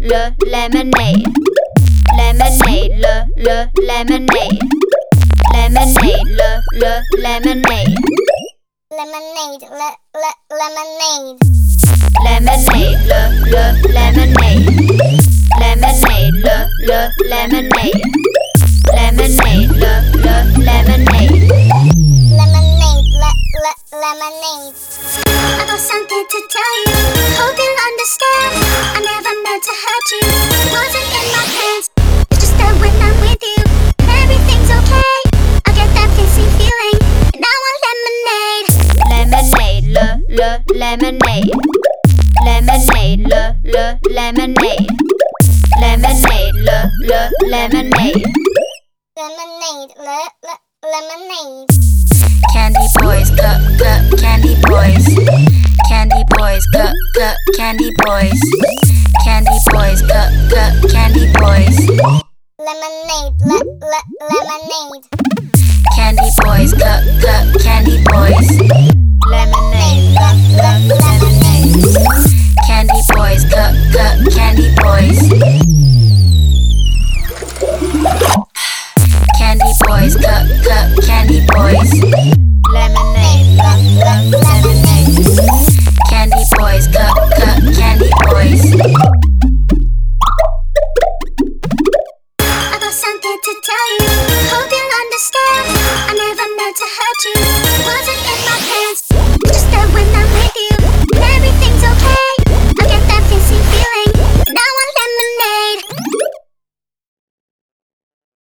lemonade. Lemonade, lemonade. Lemonade, lemonade. Lemonade, lemonade. Lemonade, lemonade. Lemonade, lemonade. Lemonade, lemonade. Lemonade, lemonade. I got something to tell you. Hope you'll understand. I never meant to hurt you. Wasn't in my plans. It's just that when I'm with you, everything's okay. I get that fizzy feeling, and I want lemonade. Lemonade, lemonade. Lemonade, lemonade. Lemonade, lemonade. Lemonade, lemonade. Candy boys, candy boys. Candy boys, candy boys. Candy boys, candy boys. Lemonade, lemonade. Candy boys, candy boys. Lemonade, lemonade. Candy boys, candy boys. Candy boys, candy boys. Lemonade, lemonade. Candy boys, candy boys. I got something to tell you. Hope you'll understand. I never meant to hurt you. Wasn't in my plans.